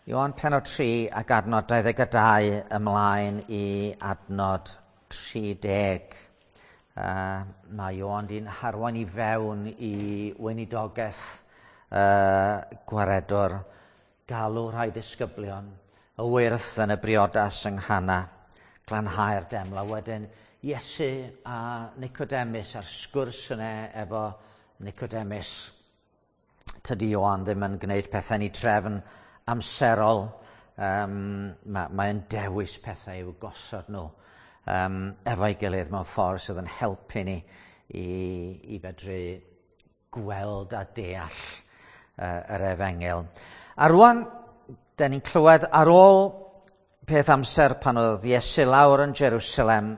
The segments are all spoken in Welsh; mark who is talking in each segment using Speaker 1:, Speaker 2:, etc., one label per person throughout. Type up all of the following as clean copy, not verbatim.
Speaker 1: Ioan pennod 3 ac adnod 22 ymlaen i adnod 30. Mae Ioan di'n harwain i fewn i weinidogaeth gwaredwr, galw rhai disgyblion, y wyrth yn y briodas yng Nghana, glanhau'r demla. Wedyn Iesu a Nicodemus a'r sgwrs yna efo Nicodemus. Tydi Ioan ddim yn gwneud pethau ni trefn amserol. Mae'n dewis pethau i'w gosod nhw efo'i gilydd mewn ffordd sydd yn helpu ni i fedru gweld a deall yr Efengel. A rwan, da ni'n clywed ar ôl peth amser pan oedd Iesu lawr yn Jerusalem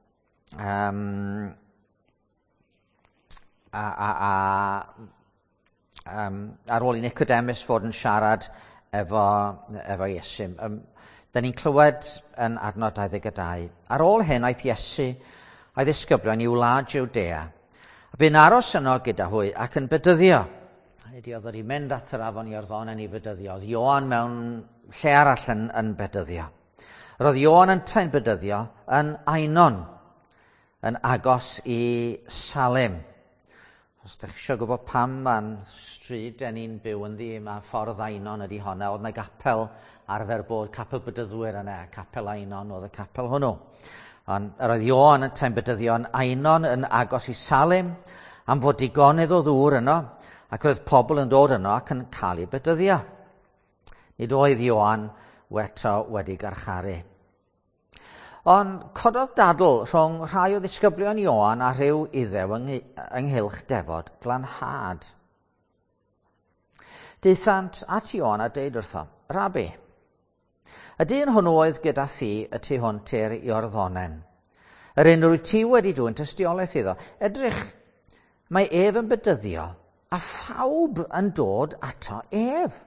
Speaker 1: ar ôl i Nicodemus fod yn siarad efo Iesu. Da ni'n clywed yn adnod 22. Ar ôl hyn aeth Iesu a'i ddisgyblion i wlad Jwdea. A bu'n aros yno gyda hwy ac yn bedyddio. Oedd wedi mynd at yr afon Iorddonen i bedyddio. Oedd Ioan mewn lle arall yn bedyddio. Roedd Ioan yn ta'n bedyddio yn Ainon, yn agos i Salim. Os ydych chi eisiau gwybod pam mae'n stryd da ni'n byw yn ddi, mae ffordd Ainon ydi honna. Oedd yna gapel arfer bod capel bedyddwyr yna, capel Ainon oedd y capel hwnnw. Ond roedd Ioan yn ta'n bedyddio yn Ainon yn agos i Salim am fod digonydd o ddŵr yno, ac roedd pobl yn dod yno ac yn cael ei bedyddio. Nid oedd Ioan wedi garcharu. Ond cododd dadl rhwng rhai o ddisgyblion Ioan a rhyw iddew ynghylch defod glanhad. Daethant at Ioan a deud wrtho, Rabi, y dyn hwnnw oedd gyda thi y tu hwnt i'r Iorddonen. Yr un rwy ti wedi dwyn tystiolaeth iddo. Edrych, mae Ef yn bedyddio a phawb yn dod ato Ef.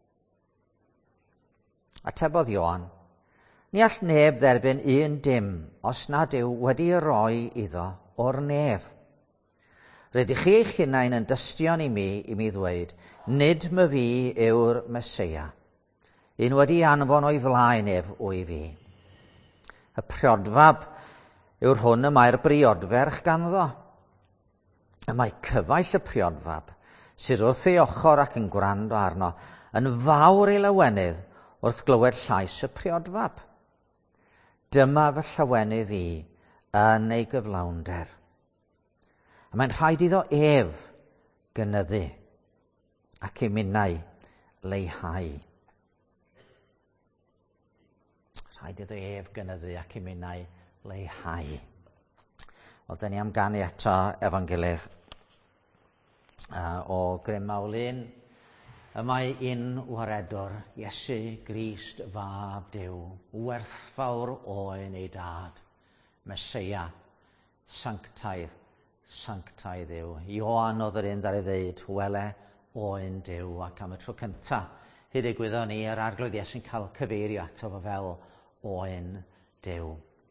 Speaker 1: Atebodd Ioan, ni all neb dderbyn un dim os nad yw wedi roi iddo o'r nef. Rydych chi eich hunain yn dystion i mi ddweud, nid my fi yw'r Meseia. Un wedi anfon o'i flaen ef o'i fi. Y priodfab yw'r hwn y mae'r briodferch ganddo. Y mae cyfaill y priodfab sydd wrth ei ochr ac yn gwrando arno yn fawr ei lawenydd wrth glywed llais y priodfab. Dyma fy llawenydd i yn ei gyflawnder. A mae'n rhaid iddo Ef gynyddu ac ei minnau leihau. Rhaid iddo Ef gynyddu ac ei minnau leihau. Wel, da ni am ganu eto efo'n gilydd o Grym Mawlyn. Y mae un waredwr, Iesu Grist fab Duw, werthfawr oen ei dad, Meseia, sanctaidd, sanctaidd Duw. Ioan oedd yr un ddari ddeud, wele oen Duw, ac am y tro cynta, hyd y gwyddo ni, yr arglwydd Iesu'n cael cyfeirio ato fo fel oen Duw.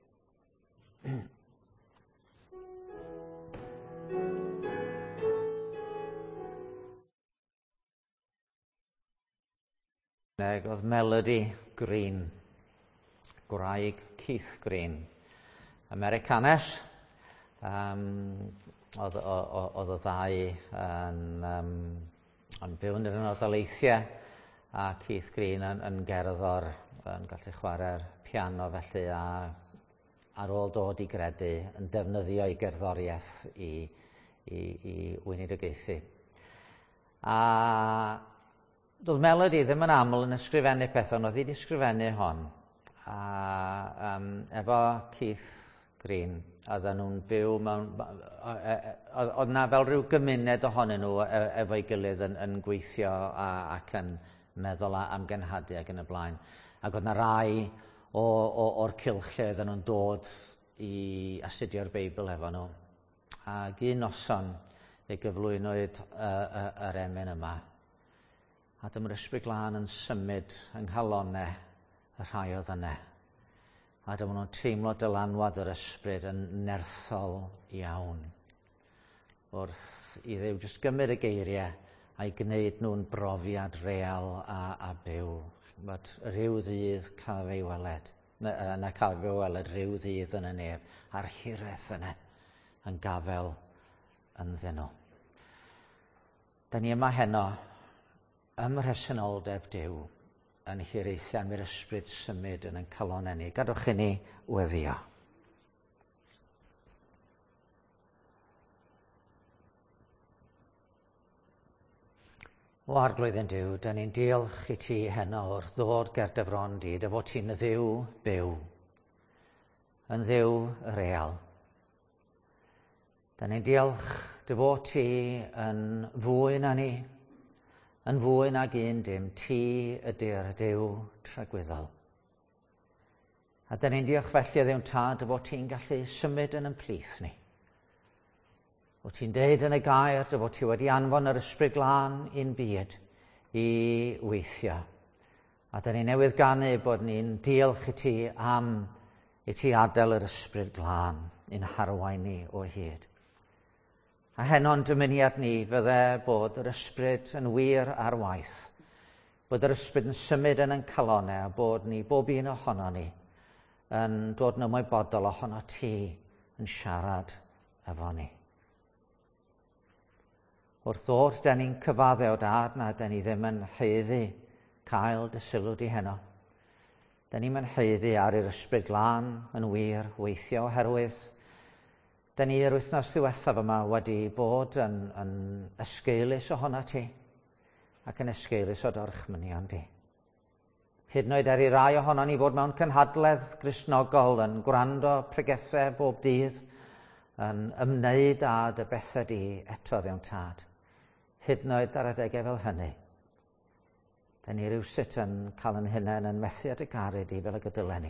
Speaker 1: Oedd Melody Green, gwraig Keith Green, Americanes. Oedd y ddau yn byw yn yr Unol Daleithiau, a Keith Green yn gerddor, yn gallu chwarae'r piano felly, a ar ôl dod i gredu yn defnyddio ei gerddoriaeth i weinidogaethu. A doedd Melody ddim yn aml yn ysgrifennu pethau, ond oedd hi wedi ysgrifennu hon. Efo Keith Green, oedden nhw'n byw mewn... Oedd na fel rhyw gymuned ohonyn nhw efo'i gilydd yn gweithio ac yn meddwl am genhadu ac yn y blaen. Ac oedd na rai o'r cylch lle oedden nhw'n dod i astudio'r Beibl efo nhw. Ac un noson ei gyflwynwyd yr emyn yma. A dyma'r Ysbryd Glân yn symud yng nghalonnau y rhai oedd yna. A dyma nhw'n teimlo dylanwad yr ysbryd yn nerthol iawn. Wrth i Dduw jyst gymryd y geiriau a'i gwneud nhw'n brofiad real a byw. Bod rhyw ddydd cael ei weled, na cael ei weled rhyw ddydd yn y neb, a'r hiraeth yna yn gafel yn ddynol. Da ni yma heno ym mhresenoldeb Duw yn hiraethu am yr ysbryd symud yn calonnau ni. Gadwch i ni weddio. O arglwydd yn Duw, da ni'n diolch i ti heno wrth ddod ger dy fron di, dy fod ti'n Dduw byw, yn Dduw real. Da ni'n diolch dy fod ti yn fwy na ni, yn fwy nag un dim, ti ydy'r Duw tragwyddol. A da ni'n diolch felly Dduw'n tad dy fod ti'n gallu symud yn plith ni. O ti'n deud yn y gair dy fod ti wedi anfon yr ysbryd glân i'n byd i weithio. A da ni newydd ganu bod ni'n diolch i ti am i ti adael yr ysbryd glân i'n harwain ni o hyd. A heno'n dymuniad ni fydde bod yr ysbryd yn wir ar waith, bod yr ysbryd yn symud yn calonnau, a bod ni, bob un ohono ni, yn dod yn ymwybodol ohono ti yn siarad efo ni. Wrth ddod, da ni'n cyfadde o dad na da ni ddim yn haeddu cael dy sylw di heno. Da ni'n haeddu ar yr ysbryd glân yn wir weithio oherwydd da ni yr wythnos ddiwethaf yma wedi bod yn ysgeulus ohono ti ac yn ysgeulus o dorchmynion di. Hyd yn oed ar ei rai ohono ni fod mewn cynhadledd Gristnogol yn gwrando pregethau bob dydd, yn ymwneud â dy bethau di eto Dduw'n tad. Hyd yn oed ar adegau fel hynny, da ni rywsut yn cael yn hunain yn methu at y gared i fel y gydylen ni.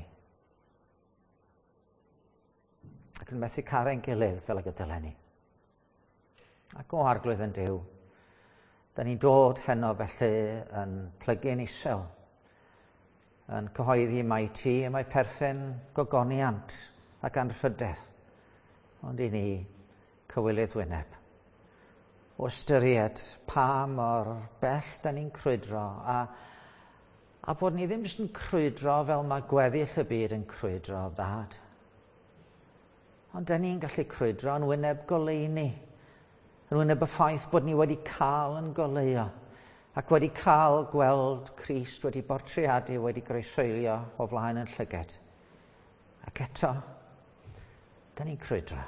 Speaker 1: Ac yn methu caru'n gilydd fel y gydylen ni. Ac o arglwydd yn Duw, da ni'n dod heno felly yn plygu'n isel, yn cyhoeddi mai ti y mae perthyn gogoniant ac anrhydedd, ond i ni cywilydd wyneb. O ystyried pa mor bell da ni'n crwydro a bod ni ddim jyst yn crwydro fel mae gweddill y byd yn crwydro dad. Ond da ni'n gallu crwydro yn wyneb goleuni, yn wyneb y ffaith bod ni wedi cael yn goleuo ac wedi cael gweld Crist wedi bortreadu, wedi groesoelio o flaen yn llyged. Ac eto, da ni'n crwydro.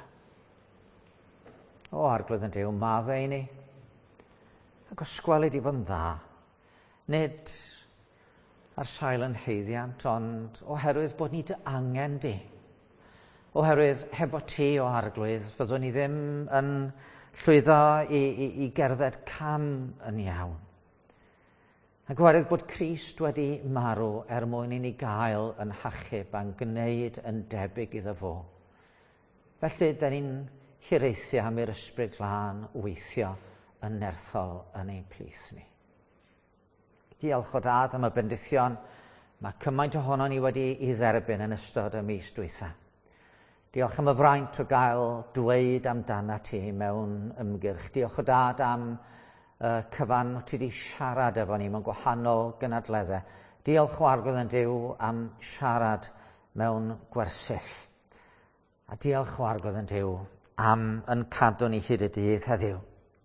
Speaker 1: O arglwydd yn Duw, maddau i ni, ac osgwelid i fod yn dda, nid ar sail yn heiddiant, ond oherwydd bod ni dy angen di. Oherwydd hefo ti o arglwydd, fyddwn ni ddim yn llwyddo i gerdded cam yn iawn. Ac oherwydd bod Crist wedi marw mwyn i ni gael yn hachub a'n gwneud yn debyg iddo fo. Felly, da ni'n hiraethu am yr ysbryd glân weithio yn nerthol yn ein plith ni. Diolch o dad am y bendithion mae cymaint ohono ni wedi ei dderbyn yn ystod y mis dwytha. Diolch am y fraint o gael dweud amdana ti mewn ymgyrch. Diolch o dad am cyfan o ti wedi siarad efo ni mewn gwahanol gynadleddau. Diolch o arglwydd yn Duw am siarad mewn gwersyll. A diolch o arglwydd yn Duw am yn cadw ni hyd y dydd heddiw.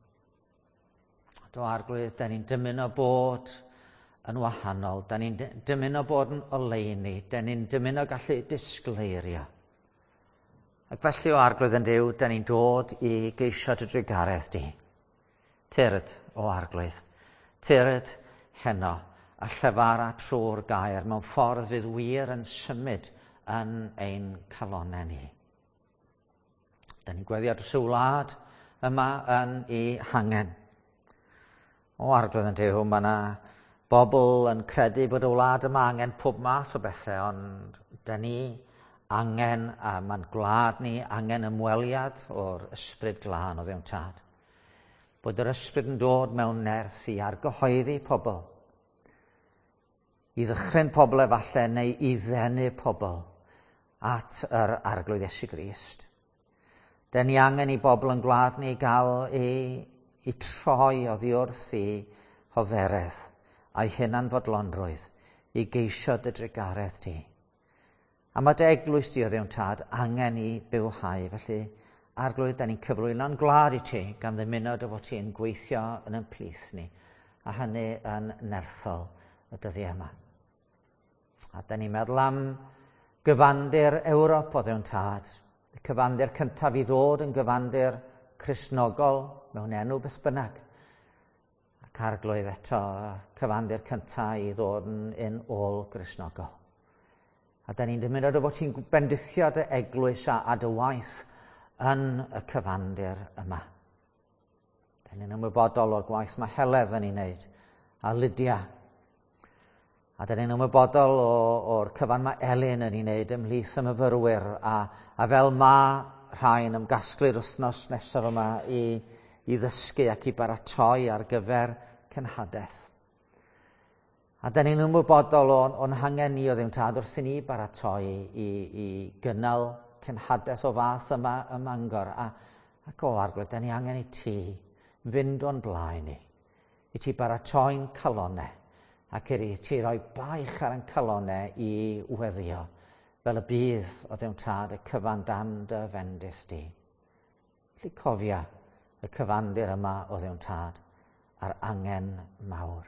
Speaker 1: Do arglwydd, da ni'n dymuno bod yn wahanol, da ni'n dymuno bod yn oleuni, da ni'n dymuno gallu disgleirio. Ac felly o arglwydd yn Duw, da ni'n dod i geisio dy drigaredd di. Tyrd o arglwydd, tyrd heno, a llyfar a trwy'r gair mewn ffordd fydd wir yn symud yn ein calonnau ni. Da ni'n gweddio dros y wlad yma yn ei hangen. O arglwydd yn Duw, mae yna bobl yn credu bod y wlad yma angen pob math o bethau, ond da ni angen, a mae'n gwlad ni angen ymweliad o'r ysbryd glân o Dduw'n tad. Bod yr ysbryd yn dod mewn nerth i argyhoeddi pobl, i ddychryn pobl efallai neu i ddenu pobl at yr arglwydd Iesu Grist. Da ni angen i bobl yn gwlad ni gael i troi oddi wrth i hoferedd a'i hunanfodlonrwydd i geisio dy drigaredd di. A mae dy eglwys di o Dduw Tad angen i bywhau. Felly, arglwydd, da ni'n cyflwyno'n glad i ti gan ddymuno dy fod ti'n gweithio yn ein plith ni, a hynny yn nerthol y dyddi yma. A da ni'n meddwl am gyfandir Ewrop o Dduw Tad, y cyfandir cyntaf i ddod yn gyfandir Cristnogol mewn enw beth bynnag. Ac arglwydd eto, cyfandir cyntaf i ddod yn ôl Gristnogol. A da ni'n dymuno dy fod ti'n bendithio dy eglwys a dy waith yn y cyfandir yma. Da ni'n ymwybodol o'r gwaith mae Heledd yn ei wneud, a Lydia. A da ni'n ymwybodol o'r cyfan mae Elin yn ei wneud ymhlith y myfyrwyr, a fel mae rhain ymgasglu'r wythnos nesaf yma i ddysgu ac i baratoi ar gyfer cenhadaeth. A da ni'n ymwybodol o'n hangen ni o Dduw Tad wrth i ni baratoi i gynnal cenhadaeth o fath yma ym Mangor. Ac o arglwydd, da ni angen i ti fynd o'n blaen ni, i ti baratoi'n calonau, ac i ti roi baich ar yn calonau i weddio, fel y bydd o Dduw Tad y cyfan dan dy fendith di. Felly cofia y cyfandir yma o Dduw Tad a'r angen mawr.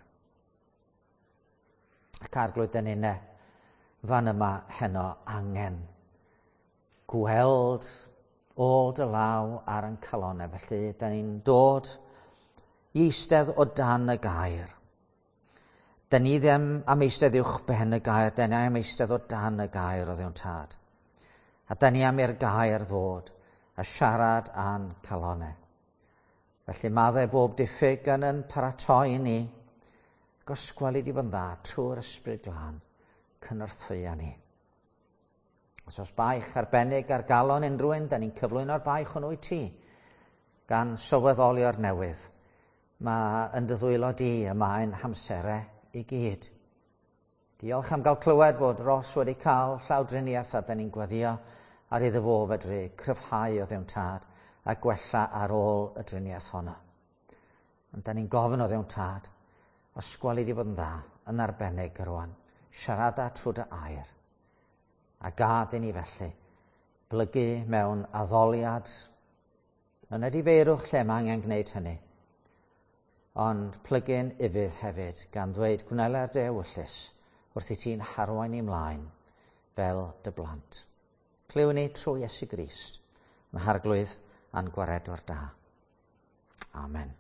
Speaker 1: Ac arglwydd dyn ni'n fan yma heno angen gweld ôl dy law ar yn calonau. Felly, dyn ni'n dod i eistedd o dan y gair. Dyn ni ddim am eistedd uwch ben y gair, dyn ni am eistedd o dan y gair o Dduw Tad. A dyn ni am i'r gair ddod a siarad a'n calonau. Felly, maddau bob diffyg yn yn paratoi ni, ac os gweli di bod yn dda trwy'r ysbryd glân cynorthwya ni. Os oes baich arbennig ar galon unrhywun, da ni'n cyflwyno'r baich hwnnw i ti, gan sylweddolio'r newydd. Mae yn dy ddwylo di yma yn hamserau i gyd. Diolch am gael clywed bod Ros wedi cael llawdriniaeth, a da ni'n gweddio ar iddo fo fedru cryfhau o Dduw Tad a gwella ar ôl y driniaeth honno. Ond da ni'n gofyn o Dduw Tad, os gweli di bod yn dda, yn arbennig rwan, siarada trwy dy air. A gad i ni felly blygu mewn addoliad, yn y difeirwch lle mae angen gwneud hynny, ond plygyn ifydd hefyd, gan ddweud gwneler dy ewyllus wrth i ti'n harwain i mlaen fel dy blant. Clyw ni trwy Iesu Grist, yn harglwydd a'n gwaredwr da. Amen.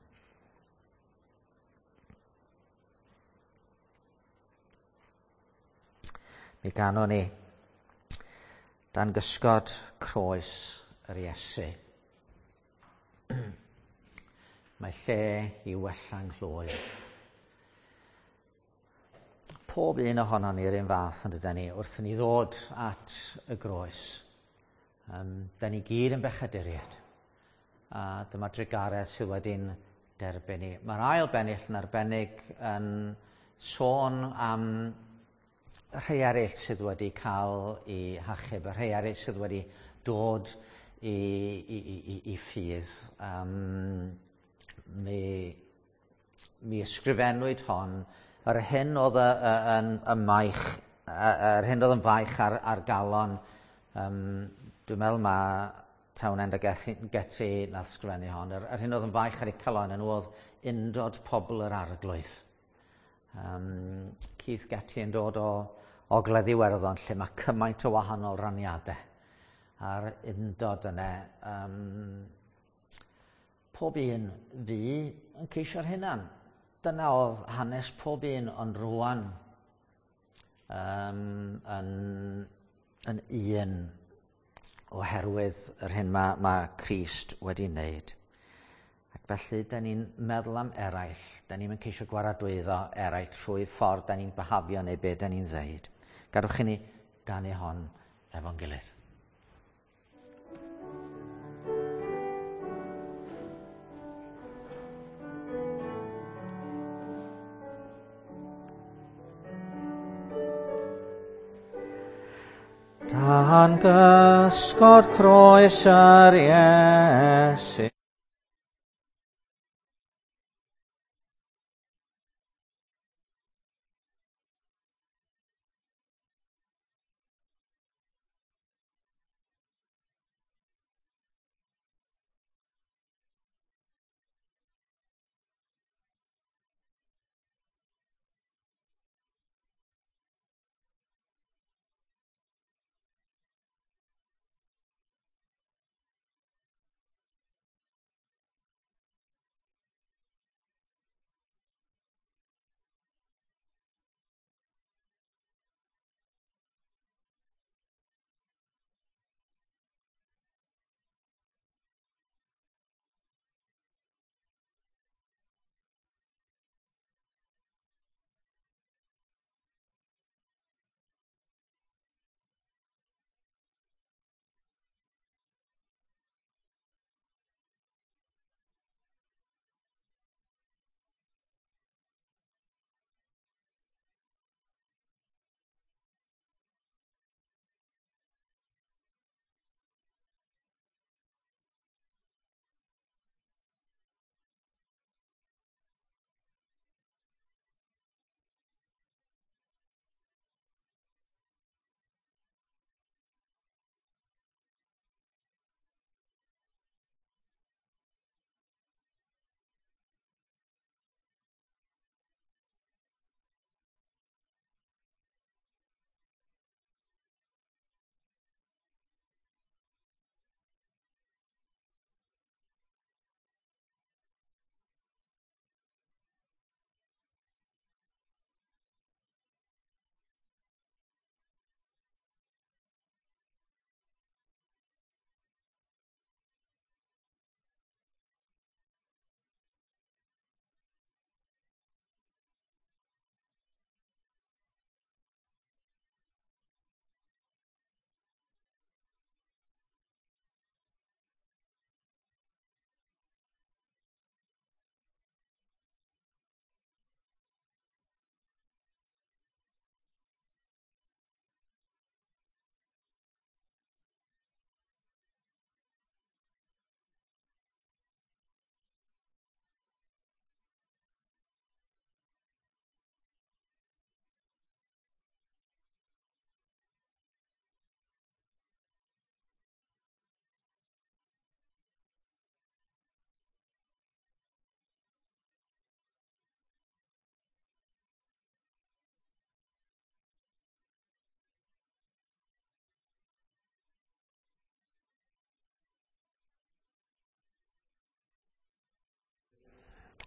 Speaker 1: Mi ganon ni dan gysgod croes yr Iesu. Mae lle i wella'n hlwyr. Pob un ohono ni'r un fath yn dydyn ni wrth i ni ddod at y groes. Da ni gyd yn bechaduriad. A dyma drigaredd sydd wedi'n derbyn ni. Mae'r ail bennill yn arbennig yn sôn am rhai eraill sydd wedi cael eu hachub, rhai eraill sydd wedi dod i ffydd. Mi ysgrifennwyd hon yr hyn oedd yn maich, yr hyn oedd yn faich ar galon. Dwi'n meddwl mae Townend a Getty nath sgrifennu hon. Yr hyn oedd yn faich ar eu calon yn oedd undod pobl yr arglwydd. Keith Getty yn dod o Gledd Iwerddon, lle mae cymaint o wahanol raniadau a'r undod yna. Pob un fi yn ceisio'r hynna'n. Dyna oedd hanes pob un, ond rwan yn un oherwydd yr hyn mae Crist wedi wneud. Ac felly, da ni'n meddwl am eraill. Da ni'n ceisio gwaradwyddo eraill trwy ffordd da ni'n behafio neu be da ni'n ddeud. Gadwch i ni ganu hon efo'n gilydd. Dan gysgod croes yr Iesu.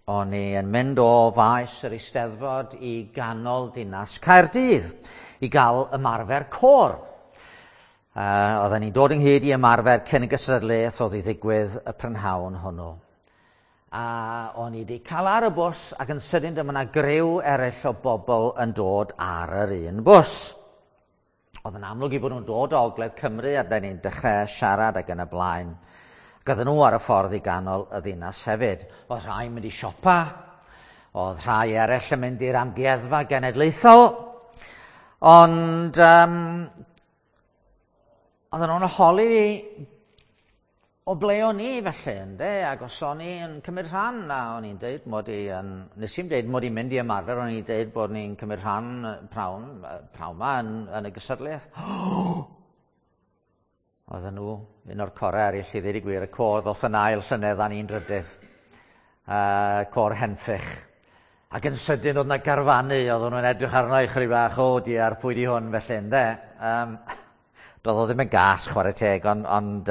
Speaker 1: o'n i yn mynd o faes yr Eisteddfod i ganol dinas Caerdydd i gael ymarfer côr. Oedden ni'n dod ynghyd i ymarfer cyn y gystadleuaeth oedd i ddigwydd y prynhawn hwnnw. A o'n i wedi cael ar y bws ac yn sydyn dyma yna griw eraill o bobl yn dod ar yr un bws. Oedd yn amlwg i bod nhw'n dod o Ogledd Cymru a da ni'n dechrau siarad ac yn y blaen. Ac oedden nhw ar y ffordd i ganol y ddinas hefyd. Oedd rhai mynd i siopa, oedd rhai eraill yn mynd i'r amgueddfa genedlaethol, ond oedden nhw'n holi fi o ble o'n i felly, ynde, ac os o'n i yn cymryd rhan, a o'n i'n deud mod i nes i'n deud mod i'n mynd i ymarfer, o'n i'n deud bod ni'n cymryd rhan prawn ma yn y gystadleuaeth. Oedden nhw, un o'r corau eraill i ddweud i gwir, y côr ddoth yn ail llynedd a'n un drydydd, côr henffych. Ac yn sydyn oedd yna garfanu, oedden nhw'n edrych arno i chryf bach, o di ar pwy di hwn felly, ynde. Doedd o ddim yn gas chwarae teg, ond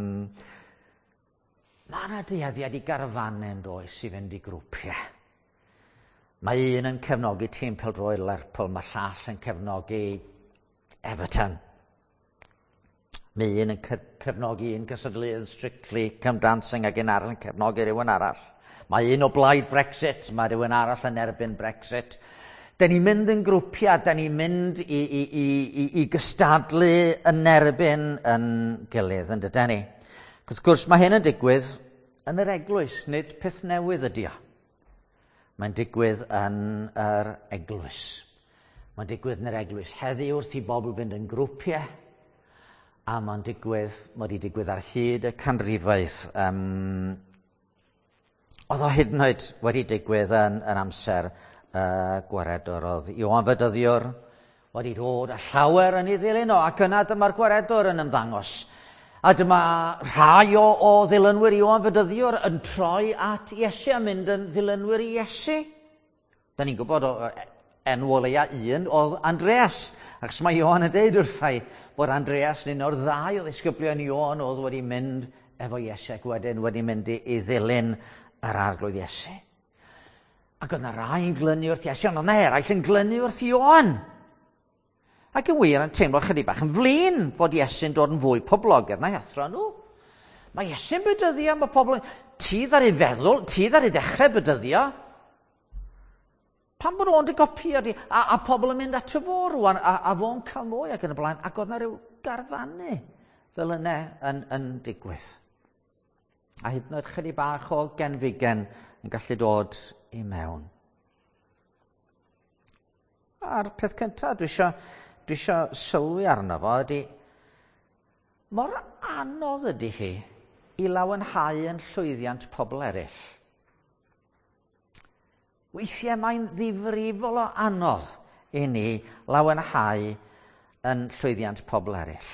Speaker 1: mae yna dueddiad i garfanau'n does i fynd i grwpiau. Mae un yn cefnogi tîm pêl-droed Lerpwl, mae llall yn cefnogi Everton. Mae un yn cefnogi un cystadleuaeth Strictly Come Dancing ac un arall yn cefnogi rhywun arall. Mae un o blaid Brexit, mae rhywun arall yn erbyn Brexit. Da ni'n mynd yn grwpiau, da ni'n mynd i gystadlu yn erbyn yn gilydd, yn dydyn ni. Wrth gwrs, mae hyn yn digwydd yn yr eglwys, nid peth newydd ydi o. Mae'n digwydd yn yr eglwys. Mae'n digwydd yn yr eglwys heddiw wrth i bobl fynd yn grwpiau, a mae'n digwydd, mae wedi digwydd ar hyd y canrifoedd. Oedd o hyd yn oed wedi digwydd yn amser gwaredwr. Oedd Ioan Fedyddiwr wedi dod a llawer yn ei ddilyn o, ac yna dyma'r gwaredwr yn ymddangos. A dyma rhai o ddilynwyr Ioan Fedyddiwr yn troi at Iesu a mynd yn ddilynwyr i Iesu. Da ni'n gwybod o enw o leia un oedd Andreas, ac mae Ioan yn deud wrthai bod Andreas yn un o'r ddau o ddisgyblion Ioan oedd wedi mynd efo Iesu ac wedyn wedi mynd i ddilyn yr arglwydd Iesu. Ac oedd yna rai yn glynu wrth Iesu, ond oedd yna eraill yn glynu wrth Ioan. Ac yn wir yn teimlo chydig bach yn flin fod Iesu'n dod yn fwy poblogaidd na athro nhw. Mae Iesu'n bedyddio, mae pobl yn ti ddar i feddwl, ti ddar i ddechrau bedyddio. Pan bod o'n dy gopio di, a pobl yn mynd at y fo rwan, a fo'n cael mwy ac yn y blaen, ac oedd yna rhyw garfannu fel yna yn digwydd. A hyd yn oed chydig bach o genfigen yn gallu dod i mewn. A'r peth cyntaf dwi isio sylwi arno fo ydy, mor anodd ydy hi i lawenhau yn llwyddiant pobl eraill. Weithiau mae'n ddifrifol o anodd i ni lawenhau yn llwyddiant pobl eraill.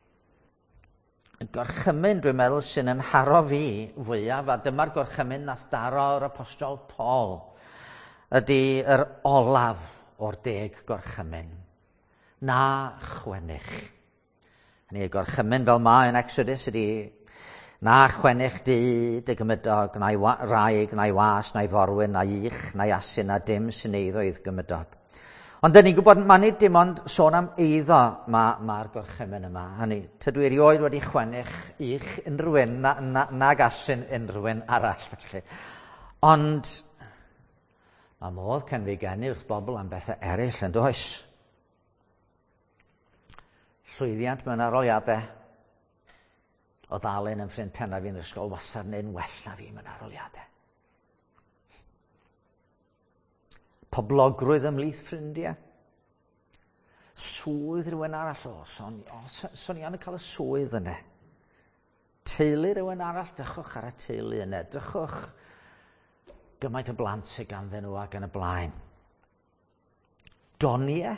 Speaker 1: Y gorchymyn dwi'n meddwl sy'n haro fi fwyaf, a dyma'r gorchymyn nath daro yr apostol Paul, ydy yr olaf o'r 10 gorchymyn. Na chwennych. Hynny y gorchymyn fel mae yn Exodus ydy, na chwennych di dy gymydog, na'i wraig, na'i was, na'i forwyn, na'i ich, na'i asyn, na dim sy'n eiddo idd gymydog. Ond dyn ni'n gwybod, mae nid dim ond sôn am eiddo mae'r gorchymyn yma. Hynny, tydw i erioed wedi chwennych ich unrhywun, nag asyn unrhywun arall. Felly. Ond mae modd cenfigenu wrth bobl am bethau eraill yn does. Llwyddiant mewn aroliadau. O ddalen yn ffrind penna fi'n ysgol, wasad neu'n well na fi mewn aroliadau. Poblogrwydd ymlith ffrindiau. Swydd rhywun arall. Son i yn cael y swydd yna. Teulu rhywun arall, dychwch ar y teulu yna. Dychwch gymaint o blant sydd ganddyn nhw ac yn y blaen. Doniau.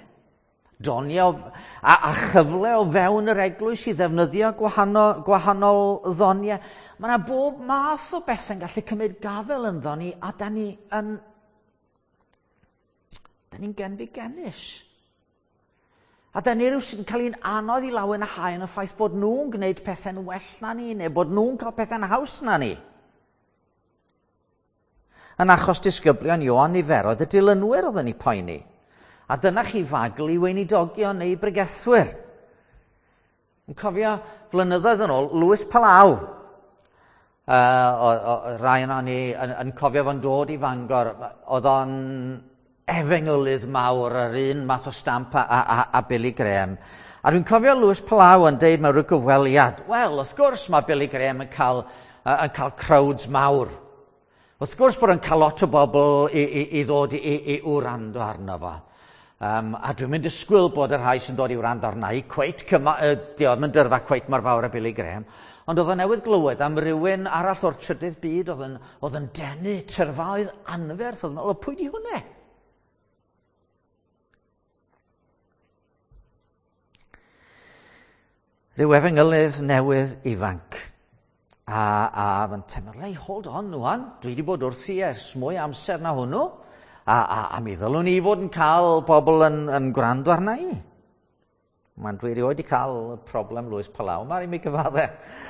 Speaker 1: A chyfle o fewn yr eglwys i ddefnyddio gwahanol ddoniau. Mae yna bob math o beth yn gallu cymryd gafel yn ddoni, a da ni'n genfigenus. A da ni rhywun sy'n cael ein anodd i lawenhau yn y ffaith bod nhw'n gwneud pethau'n well na ni, neu bod nhw'n cael pethau'n haws na ni. yn achos disgyblion Ioan niferoedd y dilynwyr oedd yn ei poeni. A dyna chi fagl i weinidogion neu bregethwyr. Yn cofio flynyddoedd yn ôl, Lewis Palau, rai yna ni yn cofio fo'n dod i Fangor, oedd o'n efengylydd mawr, yr un math o stamp a Billy Graham. A dwi'n cofio Lewis Palau yn deud mewn rhyw gyfweliad, wel, wrth gwrs mae Billy Graham yn cael crowds mawr. Wrth gwrs bod yn cael lot o bobl i ddod i wrando arno fo. A dwi'n mynd disgwyl bod yr rhai sy'n dod i wrando arna i diolch yn dyrfa cweit mor fawr a Billy Graham, ond oedd o newydd glywed am rywun arall o'r trydydd byd oedd yn denu tyrfaoedd anferth. Oedd yn meddwl, pwy di hwnne? Ryw efengylydd newydd ifanc. A fe'n teimlo, hold on, nwan, dwi wedi bod wrthi ers mwy amser na hwnnw, a mi ddylwn ni fod yn cael bobl yn gwrando arna i. Dwi erioed wedi cael problem Lewis Palau, mae'n mi gyfadde.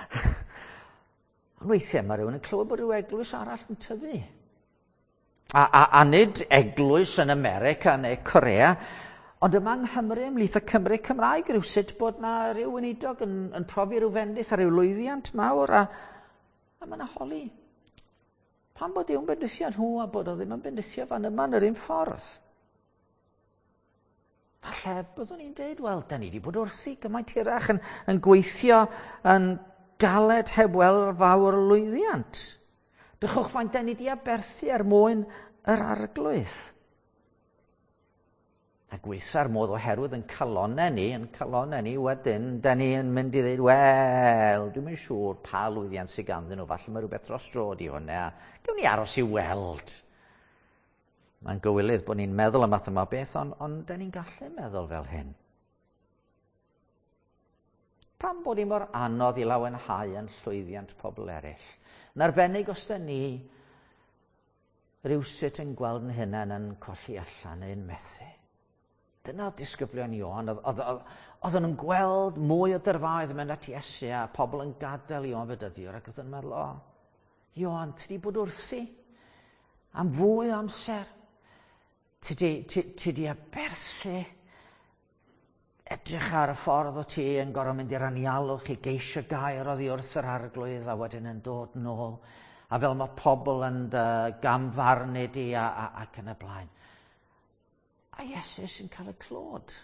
Speaker 1: Ond weithiau mae rhywun yn clywed bod rhyw eglwys arall yn tyfu. A nid eglwys yn America neu Corea, ond yma yng Nghymru, ymhlith y Cymru Cymraeg, rhywsut bod na rhyw weinidog yn profi rhyw fendith a rhyw lwyddiant mawr, a mae'n holi. Pam bod yw'n bendithio nhw a bod o ddim yn bendithio fan yma yn yr un ffordd? Falle byddwn ni'n dweud, wel, da ni wedi bod wrthi gymaint hirach yn gweithio yn galed heb weld fawr lwyddiant. Drychwch faint da ni wedi aberthu mwyn yr arglwydd. A gweithio ar modd oherwydd yn calonau ni wedyn, da ni yn mynd i ddweud, wel, dwi'n mynd siŵr pa lwyddiant sydd ganddyn nhw, falle mae rhywbeth dros dro di hwnna, a gewn ni aros i weld. Mae'n gywilydd bod ni'n meddwl am math yma beth, ond da ni'n gallu meddwl fel hyn. Pam bod ni mor anodd i lawenhau yn llwyddiant pobl eraill? Yn arbennig os da ni rhywsut yn gweld yn hynny yn colli allan neu'n methu. Dyna disgyblion Ioan, oedd nhw'n gweld mwy o dyrfaoedd yn mynd at Iesu a pobl yn gadael Ioan fedyddiwr ac oedd yn meddwl, Ioan, ti wedi bod wrthi am fwy o amser? Ti wedi aberthu edrych ar y ffordd o ti yn gorfod mynd i'r anialwch i geisio gair oddi wrth yr arglwydd a wedyn yn dod nôl. A fel mae pobl yn gamfarnu di ac yn y blaen. A Iesu sy'n cael y clod.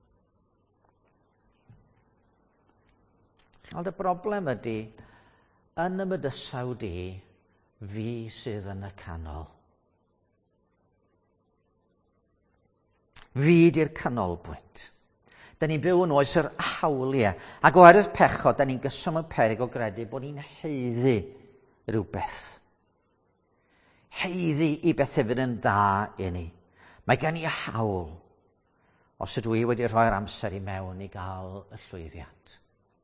Speaker 1: Ond y broblem ydy, yn y mydysawd fi sydd yn y canol. Fi di'r canolbwynt. Da ni'n byw yn oes yr hawliau, ac oherwydd pechod, da ni'n gysym y peryg o gredu bod ni'n heiddi rhywbeth. Heiddi i beth hefyd yn da i ni. Mae gen i hawl, os ydw i wedi rhoi'r amser i mewn i gael y llwyddiant.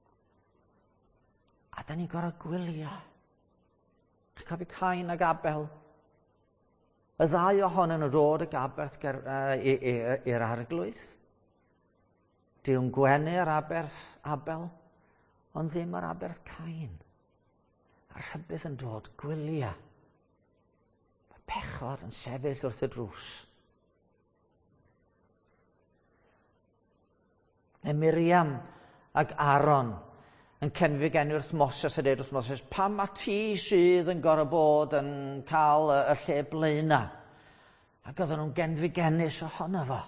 Speaker 1: A da ni'n gorfod gwylio. Chi'n cofio Cain ag Abel? Y ddau ohonyn nhw dod y gaberth i'r arglwydd. Dyw'n gwenu yr aberth Abel, ond ddim yr aberth Cain. A rhybydd yn dod gwylia. Mae pechod yn sefyll wrth y drws. Neu Miriam ac Aaron yn cenfig enw wrth Moses a dweud wrth Moses, pam mae ti sydd yn gorfod bod yn cael y lle blaena? Ac oedden nhw'n genfigenus ohono fo.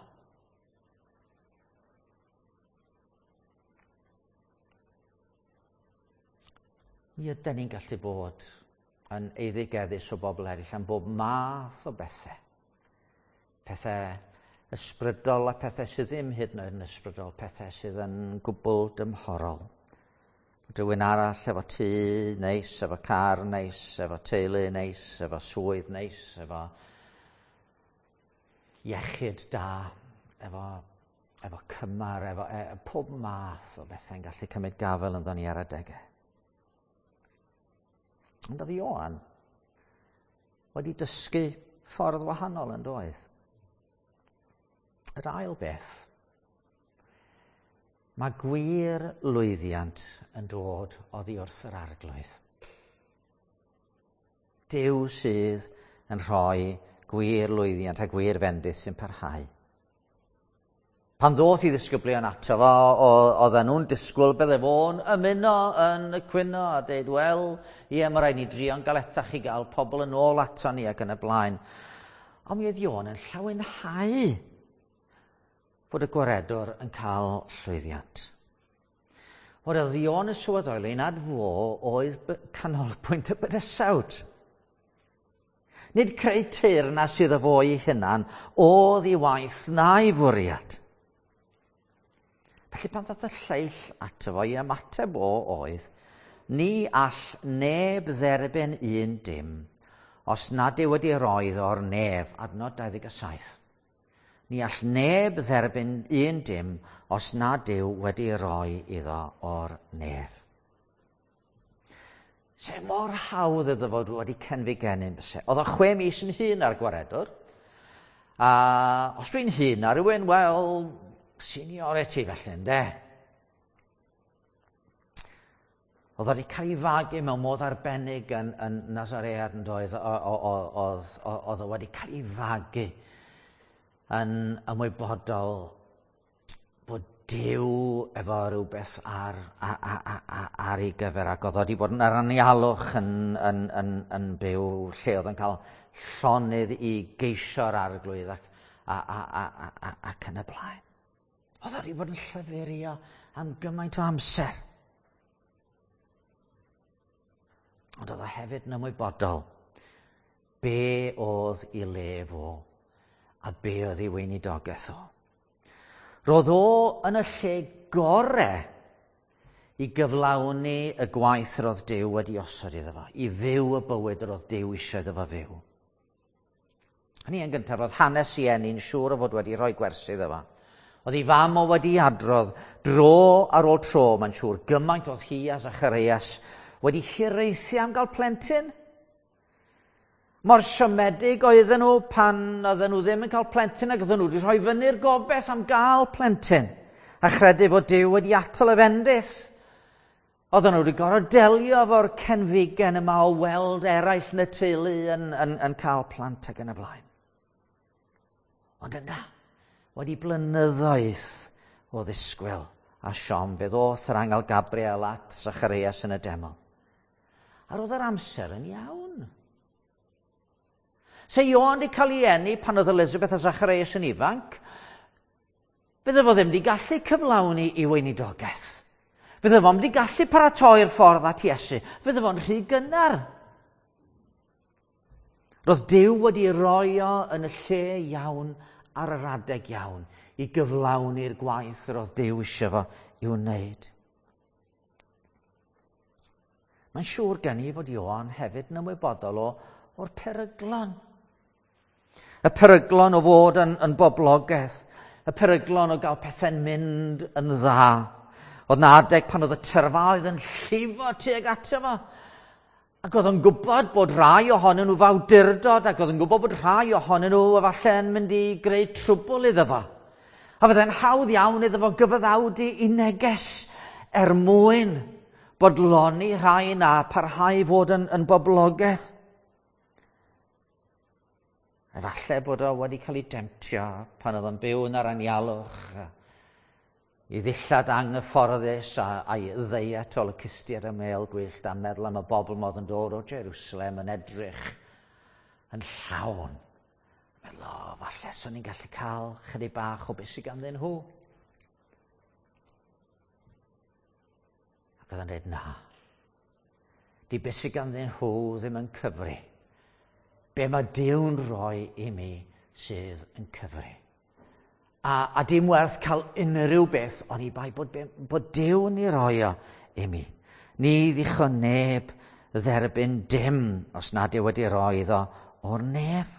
Speaker 1: Mi ydyn ni'n gallu bod yn eiddigeddus o bobl eraill am bob math o bethau. Pethau ysbrydol a pethau sydd ddim hyd yn oed yn ysbrydol, pethau sydd yn gwbl dymhorol. Rhywun arall efo tŷ neis, efo car neis, efo teulu neis, efo swydd neis, efo iechyd da, efo cymar, efo pob math o bethau'n gallu cymryd gafel yn ddoni ar adegau. Ond oedd Ioan wedi dysgu ffordd wahanol yn doedd. Yr ail beth, mae gwir lwyddiant yn dod oddi wrth yr arglwydd. Duw sydd yn rhoi gwir lwyddiant a gwir fendith sy'n parhau. Pan ddoth i ddisgyblion ato fo, oedden nhw'n disgwyl bydde fo'n ymuno yn y cwyno a dweud, wel, ie, mae rhaid ni drio'n galetach i gael pobl yn ôl ato ni ac yn y blaen. Ond mi oedd Ion yn llawynhau bod y gwaredwr yn cael llwyddiant. Oedd Ion yn sylweddoli nad fo oedd canolbwynt y bydysawd. Nid creu teyrnas sydd y fo ei hunan oedd ei waith na'i fwriad. Felly pan ddoth y lleill ato fo i ymateb oedd, ni all neb dderbyn un dim os nad yw wedi roedd o'r nef, adnod 27. Ni all neb dderbyn un dim os nad yw wedi roi iddo o'r nef. Se mor hawdd iddo fod wedi cenfigennu'n byse. Oedd o 6 mis yn hyn ar gwaredwr. A os dwi'n hyn ar rywun, wel, seniority felly, ynde? Oedd wedi cael ei fagu mewn modd arbennig yn Nazaread yn doedd, oedd wedi cael ei fagu yn ymwybodol bod Duw efo rhywbeth ar ei gyfer, ac oedd wedi bod yn anialwch yn byw lle oedd yn cael llonydd i geisio'r arglwydd ac yn y blaen. Oedd wedi bod yn llyfurio am gymaint o amser. Ond oedd o hefyd yn ymwybodol be oedd ei lef o a be oedd ei weinidogaeth o. Roedd o yn y lle gorau i gyflawni y gwaith roedd Duw wedi osod iddo fo, i fyw y bywyd roedd Duw eisiau iddo fo fyw. Hynny yn gyntaf, roedd hanes i eni'n siŵr o fod wedi rhoi gwersi iddo fo. Oedd ei fam o wedi adrodd dro ar ôl tro, mae'n siŵr, gymaint oedd hi a Zacharias wedi hiraethu am gael plentyn. Mor siomedig oedden nhw pan oedden nhw ddim yn cael plentyn ac oedden nhw wedi rhoi fyny'r gobeith am gael plentyn a chredu fod Duw wedi atal y fendith. Oedden nhw wedi gorfod delio efo'r cenfigen yma o weld eraill yn y teulu yn cael plant ac yn y blaen. Ond yna, wedi blynyddoedd o ddisgwyl a siom, bydd oth yr angel Gabriel at Zacharias yn y deml. A roedd yr amser yn iawn. Se Ion wedi cael ei eni pan oedd Elizabeth a Zacharias yn ifanc, fydde fo ddim wedi gallu cyflawni ei weinidogaeth. Fydde fo wedi gallu paratoi'r ffordd at Iesu. Fydde fo'n rhy gynnar. Roedd Duw wedi roi o yn y lle iawn ar yr adeg iawn i gyflawni'r gwaith roedd Duw eisiau fo i'w wneud. Mae'n siŵr gen i fod Ioan hefyd yn ymwybodol o'r peryglon. Y peryglon o fod yn boblogaeth. Y peryglon o gael pethau'n mynd yn dda. Oedd na adeg pan oedd y tyrfa oedd yn llifo tuag ato fo. Ac oedd yn gwybod bod rhai ohonyn nhw fawdurdod, ac oedd yn gwybod bod rhai ohonyn nhw efallai yn mynd i greu trwbl iddo fo. A fydde'n hawdd iawn iddo fo gyfaddawdu i neges mwyn bodloni rhai na parhau fod yn boblogaeth. Efallai bod o wedi cael ei demtio pan oedd yn byw yn yr anialwch i ddillad anghyfforddus a'i ddeiet o lycustiad y mêl gwyllt a meddwl am y bobl modd yn dod o Jerusalem yn edrych yn llawn. Meddwl, falle so ni'n gallu cael chydig bach o beth sydd ganddyn nhw. Ac oedd yn dweud na. Di beth sydd ganddyn nhw ddim yn cyfri. Be mae Duw'n rhoi i mi sydd yn cyfri. A dim werth cael unrhyw beth, ond i bai bod Duw'n ei roi o i mi. Ni ddich o neb dderbyn dim os nad yw wedi roi o o'r nef.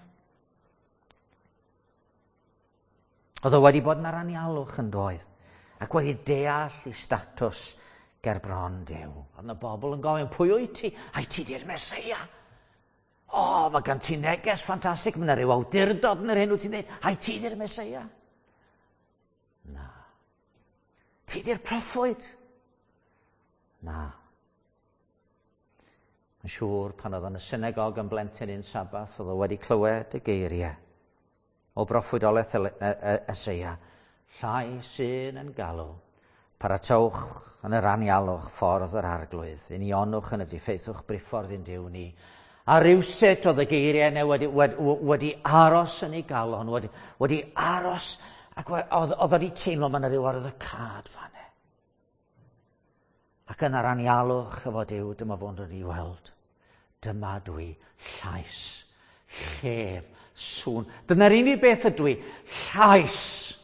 Speaker 1: Oedd o wedi bod yn ar anialwch yn doedd, ac wedi deall ei statws ger bron Duw. Oedd yna bobl yn gofyn, pwy wyt ti? Ai ti di'r Meseia? O, mae gan ti neges ffantastig, mae yna rhyw awdurdod yn yr hyn wyt ti'n dweud, ai ti di'r Meseia? Na. Ti di'r proffwyd? Na. Yn siŵr pan oedd yn y synagog yn blentyn un Sabath, oedd o wedi clywed y geiriau o broffwydolaeth Eseia. Llai sy'n yn galw, paratowch yn yr anialwch ffordd yr arglwydd, unionnwch yn y diffeithwch briffordd i'n Duw ni. A rywsut oedd y geiriau yna wedi aros yn ei galon, wedi aros, ac oedd wedi teimlo mae yna ryw arddicad fan. Ac yn yr anialwch efo Duw, dyma fo'n dod i weld. Dyma dwi, llais, llef, sŵn. Dyna'r unig beth ydw i, llais.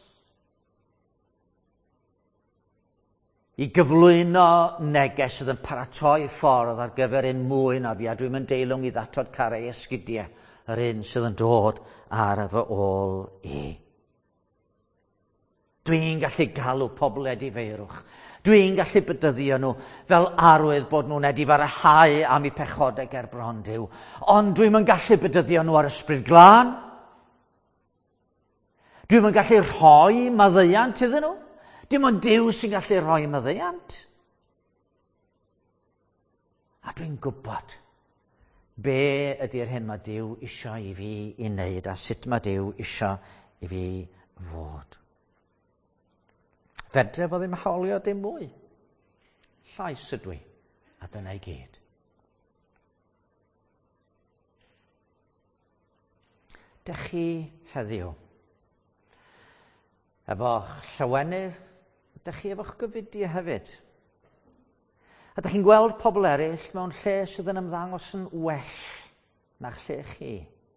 Speaker 1: I gyflwyno neges sydd yn paratoi ffordd ar gyfer un mwy na fi, a dwi'n mynd deilwng i ddatod carau esgidiau, yr un sydd yn dod ar fy ôl i. Dwi'n gallu galw pobl edifeirwch. Dwi'n gallu bydyddio nhw fel arwydd bod nhw'n edifarhau am eu pechodau ger bron Duw. Ond dwi'n gallu bydyddio nhw ar ysbryd glân. Dwi'n gallu rhoi maddeuant iddyn nhw. Dim ond Duw sy'n gallu rhoi maddeuant. A dwi'n gwybod be ydy'r hyn mae Duw isio i fi i wneud a sut mae Duw isio i fi fod. Fedre fo ddim hawlio dim mwy. Llais ydw i, a dyna i gyd. Dych chi heddiw efo'ch llawenydd, dych chi efo'ch gyfudie hefyd. A dych chi'n gweld pobl eraill mewn lle sydd yn ymddangos yn well na'ch lle chi.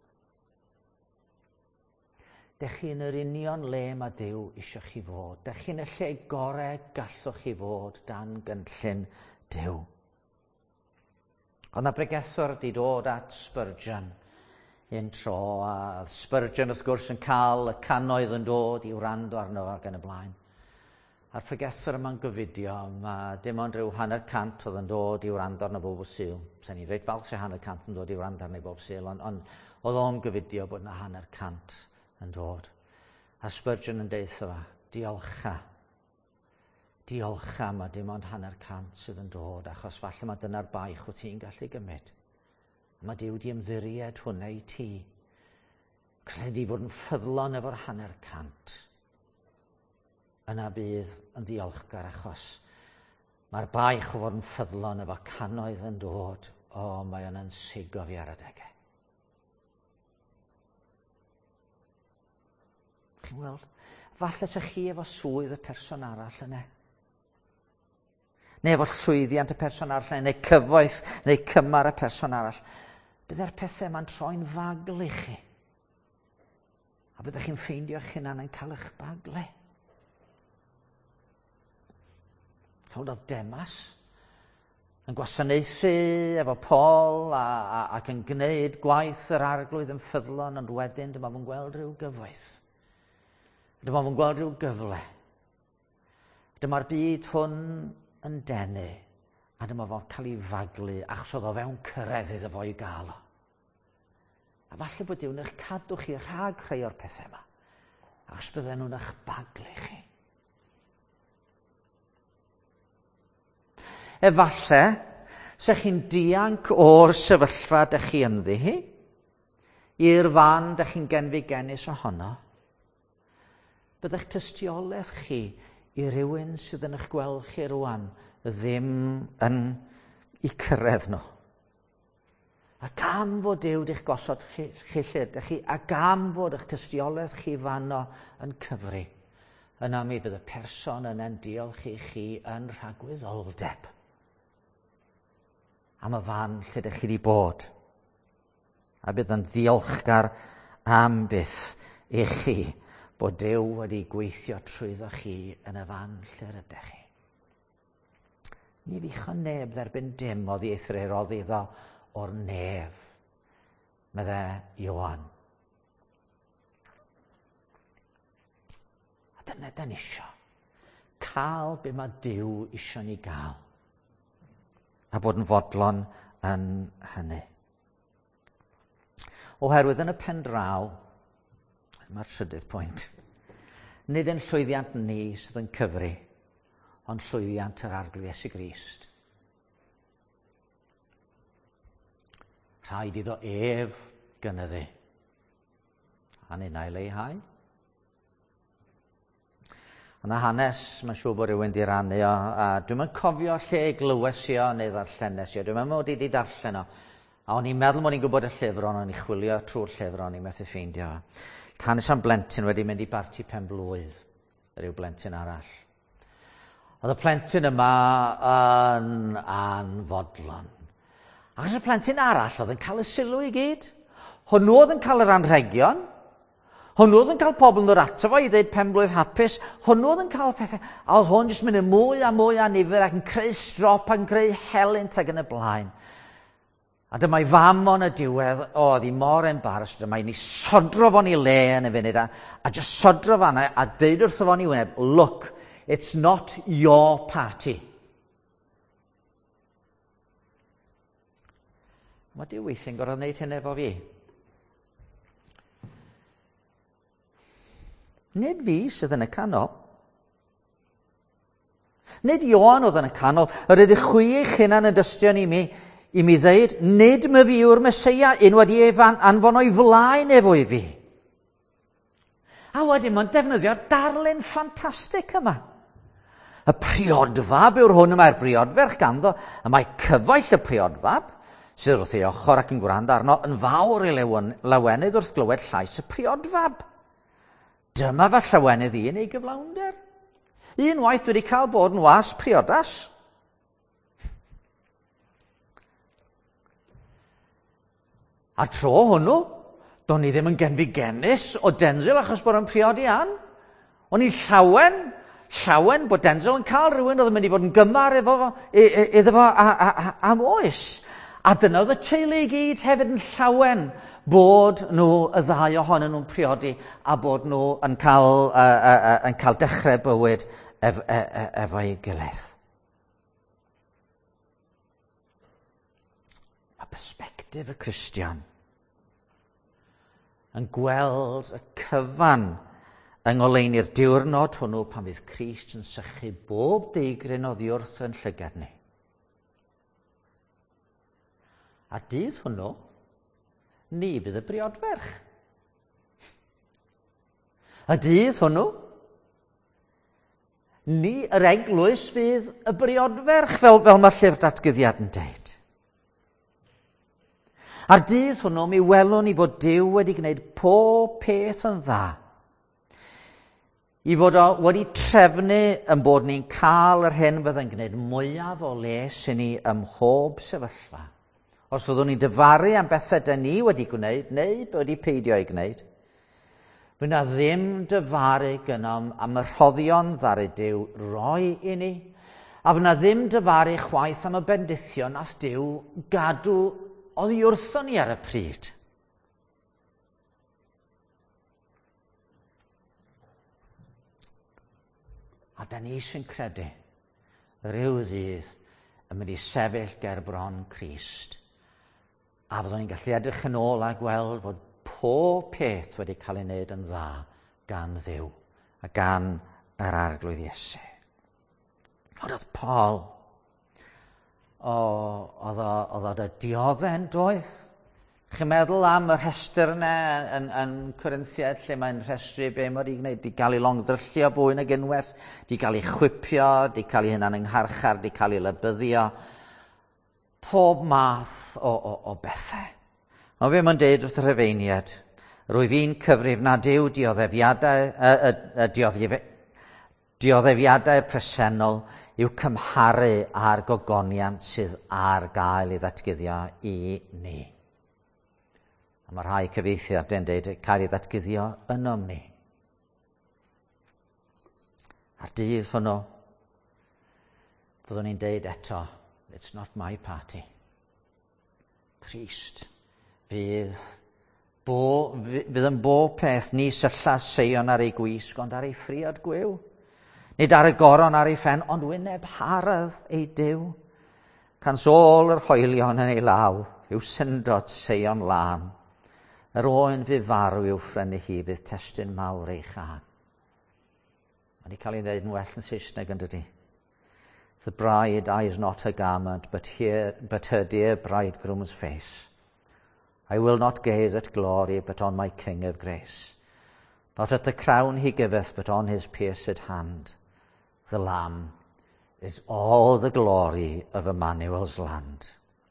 Speaker 1: Dych chi'n yr union le mae Duw eisiau chi fod. Dych chi'n y lle gorau gallwch chi fod dan gynllun Duw. Ond na bregethwr wedi dod at Spurgeon un tro, a Spurgeon wrth gwrs yn cael y cannoedd yn dod i wrando arno ac yn y blaen. A'r pregethwr yma'n gyfudio, mae dim ond rhyw 100 oedd yn dod i wrando arno bob Sul. Sa'n ni reit falch se 100 yn dod i wrando arno bob Sul, ond oedd o'n gyfudio bod yna 100 yn dod. A Spurgeon yn deitha fa, diolcha. Diolcha, mae dim ond 100 sydd yn dod, achos falle mae dyna'r baich o ti'n gallu gymryd. Mae Duw di ymddiried hwnna i ti. Credu fod yn ffyddlon efo'r 100. Yna bydd yn ddiolchgar, achos mae'r baich o fod yn ffyddlon efo cannoedd yn dod. Mae yna'n sigo fi ar adegau. Chi'n weld? Falle sa chi efo swydd y person arall yna. Neu efo llwyddiant y person arall yna, neu cyfoeth, neu cymar y person arall. Byddai'r pethau yma'n troi'n fagl i chi. A byddai chi'n ffeindio'ch hunan yn cael eich bagle. Oedd Demas yn gwasanaethu efo Paul ac yn gwneud gwaith yr arglwydd yn ffyddlon, ond wedyn dyma fo'n gweld rhyw gyfoeth. Dyma fo'n gweld rhyw gyfle. Dyma'r byd hwn yn denu, a dyma fo'n cael ei faglu, achos oedd o fewn cyrraedd iddo fo i gael o. A falle bod Duw'n eich cadw chi rhag creu o'r pethau yma, achos bydden nhw'n eich baglu chi. Efalle, se chi'n dianc o'r sefyllfa dych chi ynddi hi, i'r fan dych chi'n genfigennus ohono, byddai'ch tystiolaeth chi i rywun sydd yn eich gweld chi rwan ddim yn eu cyrraedd nhw. Ac am fod Duw di'ch gosod chi lle ydych chi, ac am fod eich tystiolaeth chi fanno yn cyfri, yna mi bydd y person yna'n diolch i chi yn rhagwyddoldeb am y fan lle ydych chi wedi bod. A bydd yn ddiolchgar am byth i chi bod Duw wedi gweithio trwyddo chi yn y fan lle rydych chi. Ni ddicho neb dderbyn dim o ddieithrirodd iddo o'r nef, medde Ioan. A dyna da ni isio. Cael be mae Duw isio ni gael. A bod yn fodlon yn hynny. Oherwydd yn y pen draw, mae'r trydydd pwynt, nid yn llwyddiant ni sydd yn cyfri, ond llwyddiant yr arglwydd Iesu Grist. Rhaid iddo ef gynyddu. A neu leihau. Yna hanes, mae'n siŵr bod rhywun di rannu o, a dwi'n cofio lle glywes i o neu ddarllenes i o. Dwi'n meddwl mod i di darllen o. A o'n i'n meddwl mod i'n gwybod y llyfr o'n i'n chwilio trwy'r llyfr o'n i'n methu ffeindio. Hanes am blentyn wedi mynd i barti pen-blwydd, ryw blentyn arall. Oedd y plentyn yma yn anfodlon. Ac y plentyn arall oedd yn cael y sylw i gyd. Hwnnw oedd yn cael yr anrhegion. Hwnnw oedd yn cael pobl yn dod ato fo i ddweud pen-blwydd hapus. Hwnnw oedd yn cael pethau. A oedd hwn jyst mynd yn mwy a nifer ac yn creu strop ac yn creu helynt ac yn y blaen. A dyma'i fam o'n y diwedd, oedd hi mor embarrassed, dyma'i ni sodro fo'n i le yn y funud, a just sodro fanna, a deud wrtho fo'n i wyneb, look, it's not your party. Mae Duw weithio'n gorfod wneud hynny efo fi. Nid fi sydd yn y canol. Nid Ioan oedd yn y canol, yr ydych chwi eich hunan yn dystio ni i mi ddeud, nid my fi yw'r Meseia, un wedi anfon o'i flaen efo i fi. A wedyn mae'n defnyddio darlun ffantastig yma. Y priodfab yw'r hwn yma'r briodferch ganddo, y mae cyfaill y priodfab, sydd wrth ei ochr ac yn gwrando arno, yn fawr i lawenydd wrth glywed llais y priodfab. Dyma fa llawenydd i yn ei gyflawnder. Unwaith wedi cael bod yn was priodas. A tro hwnnw, do'n i ddim yn genfigennus o Denzil achos bod yn priodi an. O'n i'n llawen bod Denzil yn cael rhywun oedd yn mynd i fod yn gymar iddo fo am oes. A dyna oedd y teulu i gyd hefyd yn llawen bod nhw y ddau ohonyn nhw'n priodi a bod nhw yn cael dechrau bywyd efo'i gilydd. Mae persbectif y Cristion yn gweld y cyfan yng ngoleuni'r diwrnod hwnnw pan fydd Crist yn sychu bob deigryn oddi wrth yn llygad ni. A dydd hwnnw, ni bydd y briodferch. A dydd hwnnw, ni yr eglwys fydd y briodferch fel mae llyfr datgyddiad yn deud. A'r dydd hwnnw mi welwn ni fod Duw wedi gwneud pob peth yn dda. I fod o wedi trefnu yn bod ni'n cael yr hyn fyddai'n gwneud mwyaf o les i ni ym mhob sefyllfa. Os fyddwn ni'n dyfaru am bethau dyn ni wedi gwneud neu wedi peidio ei gwneud, fydd na ddim dyfaru gynnam am y rhoddion ddaru Duw roi i ni, a fydd na ddim dyfaru chwaith am y bendithion nath Duw gadw oddi wrthon ni ar y pryd. A da ni sy'n credu rhyw ddydd yn mynd i sefyll ger bron Crist. A fyddwn ni'n gallu edrych yn ôl a gweld fod pob peth wedi cael ei wneud yn dda gan Dduw a gan yr arglwydd Iesu. Ond oedd Paul, oedd y diodden doedd. Chi'n meddwl am y rhestr yna yn Corinthiaid lle mae'n rhestru be mae wedi gwneud, di gael ei longddryllio fwy nag unwaith, di gael ei chwipio, di cael ei hunan yngharchar, di cael ei lebyddio. Pob math o bethau. Ond be mae'n deud wrth y Rhufeiniaid, rwy fi'n cyfrif nad yw dioddefiadau presennol yw cymharu â'r gogoniant sydd ar gael i ddatguddio i ni. A mae rhai cyfieithiad yn dweud cael ei ddatguddio ynom ni. A'r dydd hwnnw, fyddwn ni'n dweud eto, it's not my party. Crist fydd yn bob peth ni sylla seion ar ei gwisg, ond ar ei ffriad gwyw. Nid ar y goron ar ei ffen, ond wyneb hardd ei Duw. Cans ôl yr hoelion yn ei law, yw syndod seion lan. Yr oen fydd farw i'w ffrynu hi, fydd testyn mawr ei chan. Mae'n cael ei wneud yn well yn Saesneg yn dydy. The bride eyes not her garment, but her dear bridegroom's face. I will not gaze at glory, but on my King of grace. Not at the crown he giveth, but on his pierced hand. The Lamb is all the glory of Emmanuel's land.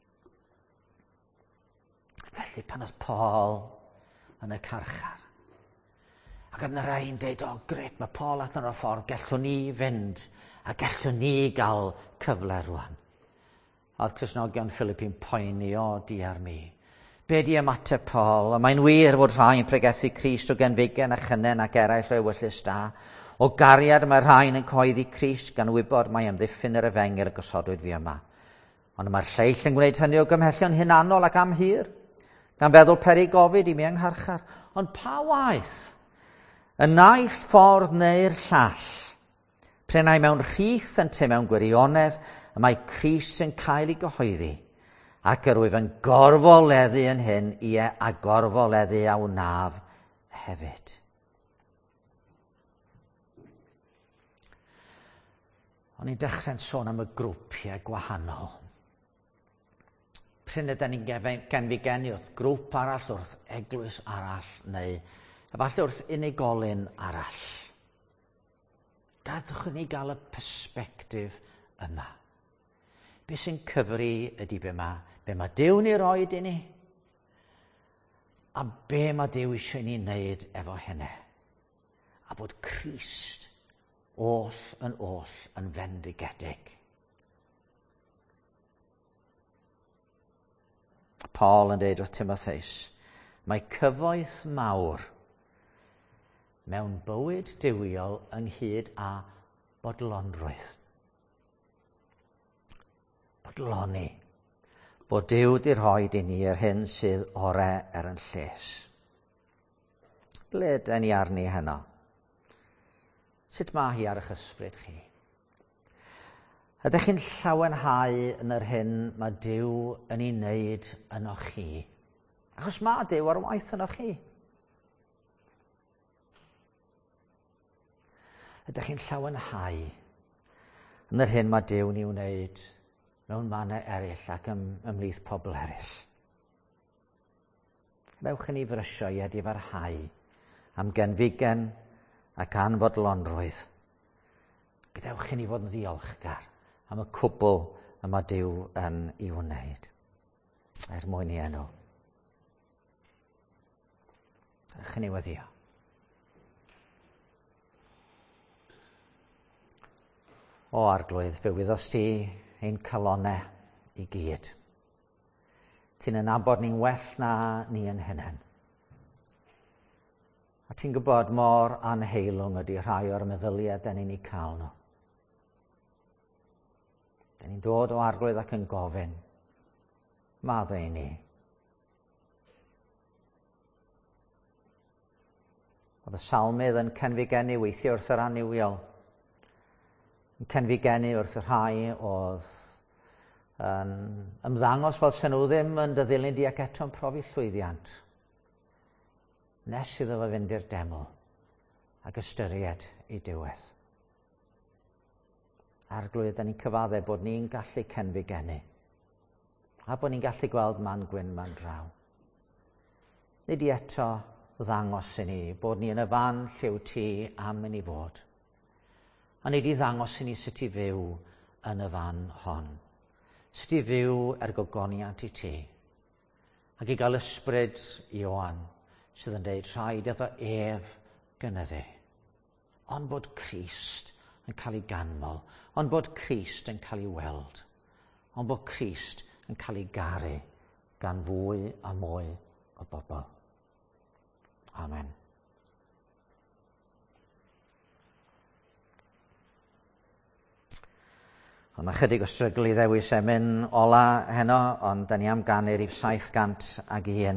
Speaker 1: Felly pan oedd Paul yn y carchar, ac yn yr ein dweud, gret, mae Paul at yn y ffordd, gallwn ni fynd, a gallwn ni gael cyfle rwan. Oedd Cristnogion Philippine poeni, diar mi. Be di ymateb Paul? A mae'n wir fod rhai'n pregethu Crist o genfigen a chynnen ac eraill o ewyllus da. O gariad mae rhai'n yn coeddi Crist gan wybod mae amddiffyn yr efengil y gosodwyd fi yma. Ond mae'r lleill yn gwneud hynny o gymhellion hunanol ac am hir, gan feddwl peri gofid i mi angharchar. Ond pa waith? Y naill ffordd neu'r llall. Prenau mewn rhith yn te mewn gwirionedd, y mae Crist yn cael ei gyhoeddi. Ac yr wyf yn gorfoleddu yn hyn, a gorfoleddu a wnaf hefyd. O'n i'n dechrau'n sôn am y grwpiau gwahanol. Pryn ydyn ni'n genfigennu wrth grŵp arall, wrth eglwys arall, neu efallai wrth unigolyn arall. Gadwch ni gael y persbectif yma. Be sy'n cyfri ydy be mae Duw ni roed i ni, a be mae Duw eisiau ni wneud efo hynny. A bod Crist oll yn fendigedig. Paul yn dweud wrth Timotheus, mae cyfoeth mawr mewn bywyd diwiol ynghyd â bodlonrwydd. Bodloni. Bod Duw di rhoid i ni hyn sydd orau yn lles. Ble ydyn ni arni heno? Sut mae hi ar eich ysbryd chi? Ydych chi'n llawenhau yn yr hyn mae Duw yn ei wneud yno chi? Achos mae Duw ar waith yno chi. Ydych chi'n llawenhau yn yr hyn mae Duw ni'n wneud mewn mannau eraill ac ymhlith pobl eraill. Wnewch i ni frysio i edifarhau am genfigen ac anfodlonrwydd. Gadewch i ni fod yn ddiolchgar am y cwbl yma Duw yn ei wneud. Mwyn i enw. Ych ni weddio. O arglwydd, fe wyddos ti ein calonau i gyd. Ti'n nabod ni'n well na ni yn hynny. A ti'n gwybod mor anheilwng ydy rhai o'r meddyliau dyn ni'n ei cael nhw. Dyn ni'n dod o arglwydd ac yn gofyn, maddo i ni. Oedd y salmydd yn cenfigenu weithio wrth yr aniwiol. Yn cenfigenu wrth y rhai oedd yn ymddangos fel sy'n nhw ddim yn ddilyn di ac eto'n profi llwyddiant. Nes iddo fo fynd i'r deml ac ystyried ei diwedd. Arglwydd, da ni'n cyfadde bod ni'n gallu cenfigenu a bod ni'n gallu gweld man gwyn man draw. Nid i eto ddangos i ni bod ni yn y fan lliw ti am i ni fod. A nid i ddangos i ni sut i fyw yn y fan hon. Sut i fyw gogoniant i ti. Ac i gael ysbryd Ioan sydd yn deud rhaid iddo ef gynyddu. Ond bod Crist yn cael ei ganmol. Ond bod Crist yn cael ei weld. Ond bod Crist yn cael ei garu gan fwy a mwy o bobl. Amen. Ond ychydig o strygl i ddewis emyn ola heno, ond da ni am ganu rhif 701.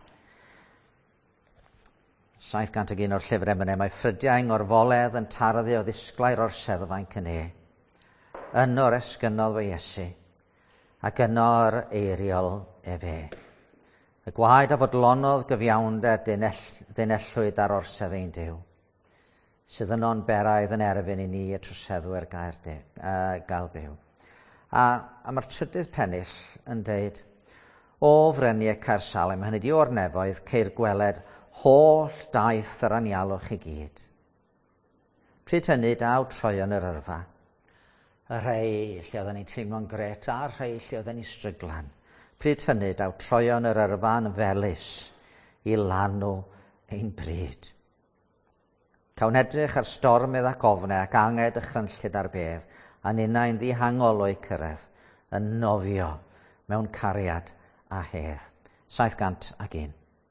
Speaker 1: 701 o'r llyfr emynau. Mae ffrydiau ngorfoledd yn tarddu o ddisglau'r orseddfa'n cyne. Yno'r esgynnol fe Iesu, ac yno'r eiriol fe. Y gwaed a fodlonodd gyfiawnder dynellwyd ar orsedd ein Duw, sydd yno'n beraidd yn erbyn i ni y troseddwyr gael byw. A mae'r trydydd pennill yn deud,
Speaker 2: O fryniau Caersalem, hynny di o'r nefoedd, ceir gweled holl daith yr anialwch i gyd. Pryd hynny daw troion yr yrfa. Y rhai lle oedden ni'n teimlo'n gret a rhai lle oedden ni'n stryglan. Pryd hynny daw troion yr yrfa yn felys i lanw ein bryd. Cawn edrych ar stormydd ac ofnau ac anged y chrynllid ar bedd, a ninnau'n ddihangol o'i cyrraedd, yn nofio mewn cariad a hedd. 701.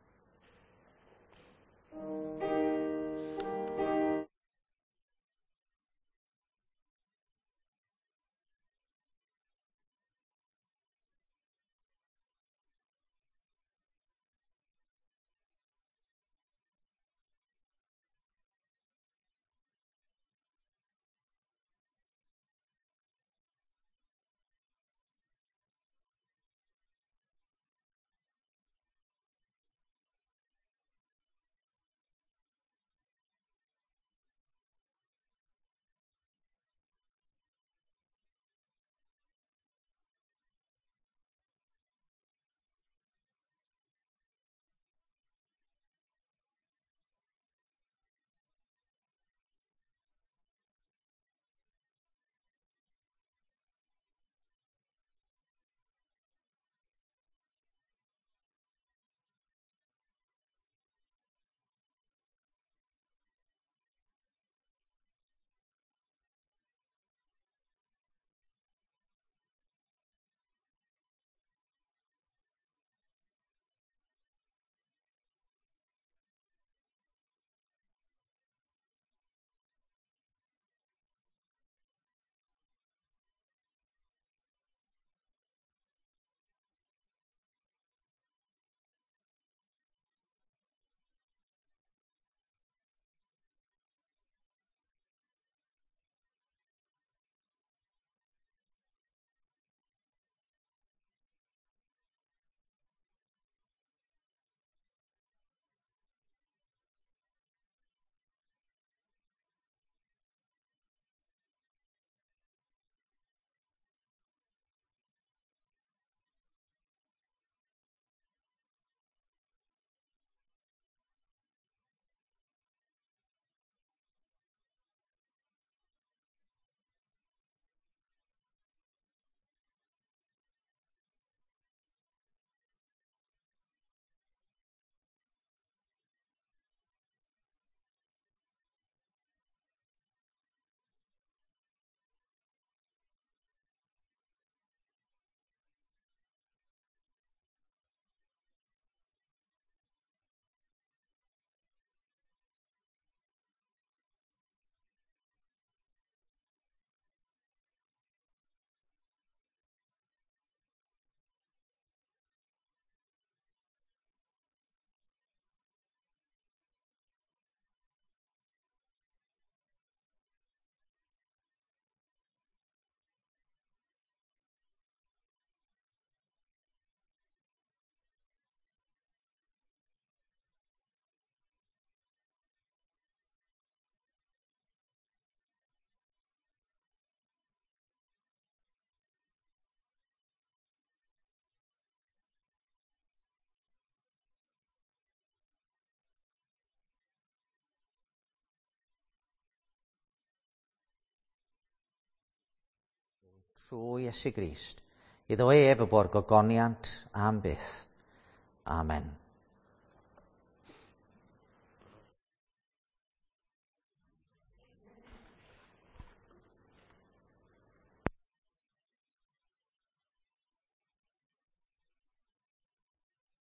Speaker 2: Trwy Iesu Grist, iddo ef y borgogoniant am byth. Amen.